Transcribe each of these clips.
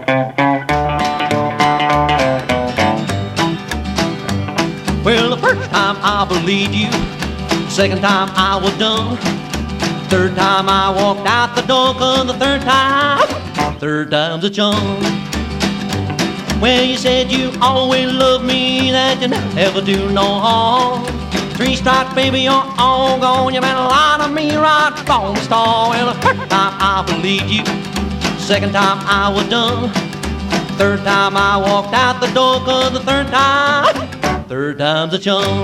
Well, the first time I believed you, second time I was dumb, third time I walked out the door, 'cause the third time's a charm. Well, you said you always loved me, that you never do no harm. 3 strikes, baby, you're all gone. You better lie to me right from the start. Well, the first time I believed you, second time I was dumb, third time I walked out the door, 'cause the third time's a charm.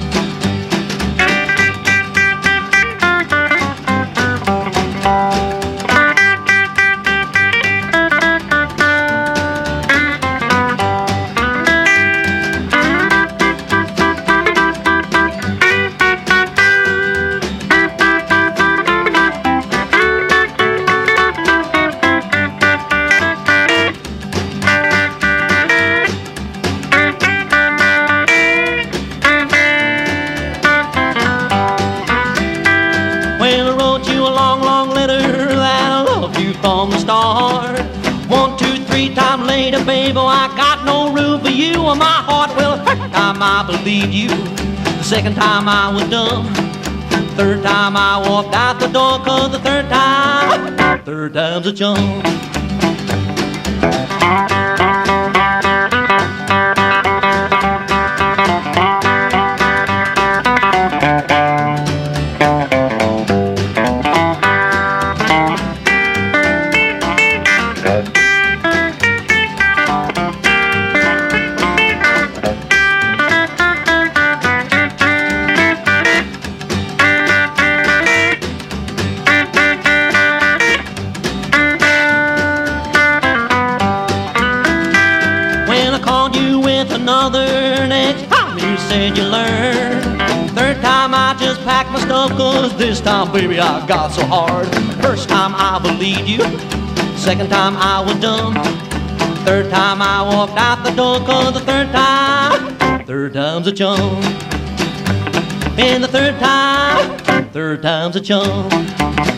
Well, I wrote you a long, long letter that I love you from the start. 1, 2, 3 times later, baby, I got no room for you in my heart. Well, the first time I believed you, the second time I was dumb, third time I walked out the door, 'cause the third time's a charm. Called you with another, next time you said you learned. Third time I just packed my stuff, 'cause this time, baby, I got so hard. First time I believed you, second time I was dumb, third time I walked out the door, 'cause the third time's a charm. And the third time's a charm.